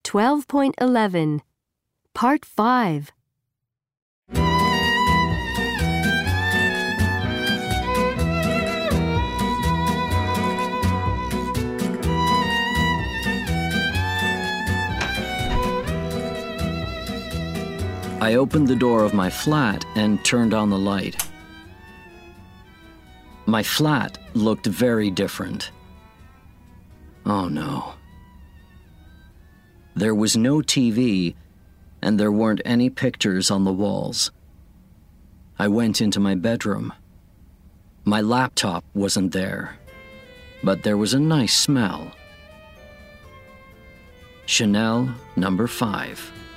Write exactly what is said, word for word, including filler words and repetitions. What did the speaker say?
twelve point eleven, Part five. I opened the door of my flat and turned on the light. My flat looked very different. Oh no. There was no T V, and there weren't any pictures on the walls. I went into my bedroom. My laptop wasn't there, but there was a nice smell. Chanel number five.